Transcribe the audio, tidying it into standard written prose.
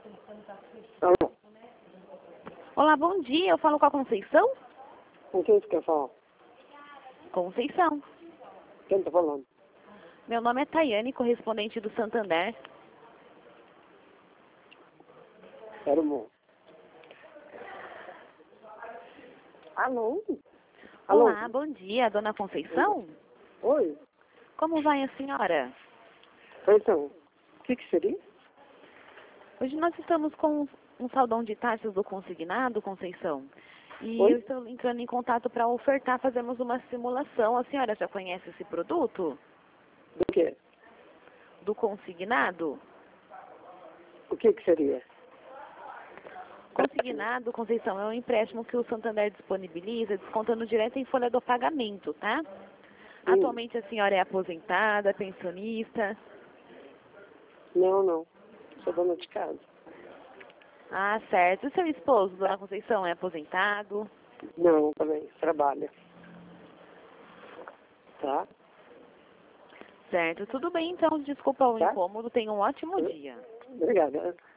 Alô? Olá, bom dia. Eu falo com a Conceição? Com quem você quer falar? Conceição. Quem tá falando? Meu nome é Tayane, correspondente do Santander. Era bom. Alô? Alô? Olá, bom dia, dona Conceição? Oi? Como vai a senhora? Então, o que seria? Hoje nós estamos com um saldão de taxas do consignado, Conceição. E Oi? eu estou entrando em contato para ofertar, fazemos uma simulação. A senhora já conhece esse produto? Do quê? Do consignado? O que seria? Consignado, Conceição, é um empréstimo que o Santander disponibiliza, descontando direto em folha do pagamento, tá? Atualmente a senhora é aposentada, pensionista? Não. Sou dona de casa. Ah, certo. E seu esposo, dona Conceição, é aposentado? Não, também. Trabalha. Tá? Certo. Tudo bem, então. Desculpa o Tá? incômodo. Tenha um ótimo dia. Obrigada.